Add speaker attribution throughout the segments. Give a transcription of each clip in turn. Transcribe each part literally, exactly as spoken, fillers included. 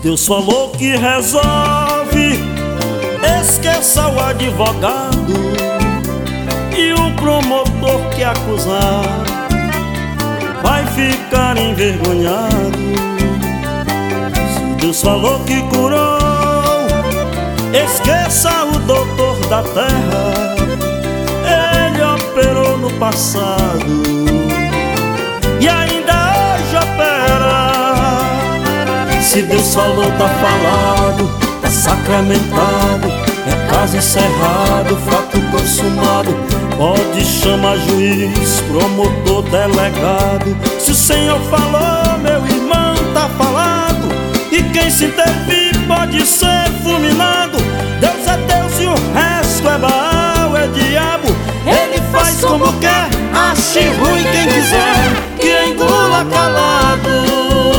Speaker 1: Deus falou que resolve, esqueça o advogado e o promotor que acusar vai ficar envergonhado. Se Deus falou que curou, esqueça o doutor da terra, ele operou no passado e ainda hoje opera. Se Deus falou, tá falado, tá sacramentado, é caso encerrado, fato consumado. Pode chamar juiz, promotor, delegado. Se o Senhor falou, meu irmão, tá falado, e quem se intervir pode ser fulminado. Deus é Deus e o resto é Baal, é diabo. Ele faz como quer, ache ruim quem quiser, que engula calado.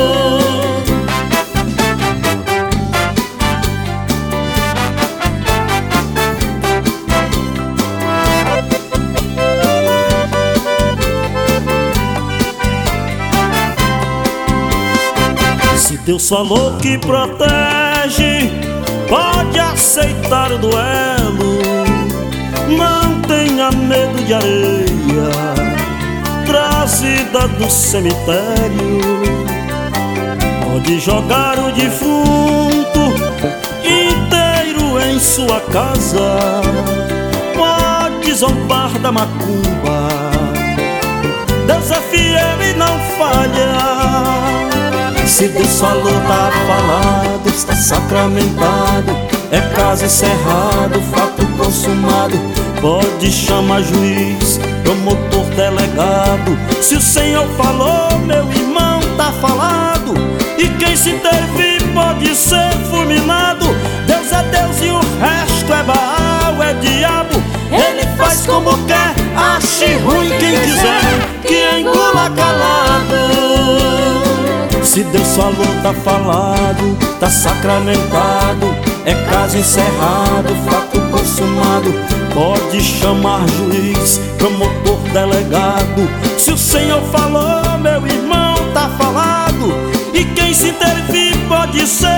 Speaker 1: Se Deus falou que protege, pode aceitar o duelo. Não tenha medo de areia trazida do cemitério. Pode jogar o defunto inteiro em sua casa. Pode zombar da macumba, Deus é fiel e não falha. Se Deus falou, tá falado, está sacramentado, é caso encerrado, fato consumado. Pode chamar juiz, promotor, delegado. Se o Senhor falou, meu irmão, tá falado, e quem se intervir pode ser fulminado. Deus é Deus e o resto é Baal, é diabo. Ele faz como quer, ache ruim quem quiser, que engula calado. Se Deus falou, tá falado, tá sacramentado, é caso encerrado, fato consumado. Pode chamar juiz, promotor, delegado. Se o Senhor falou, meu irmão, tá falado, e quem se intervir pode ser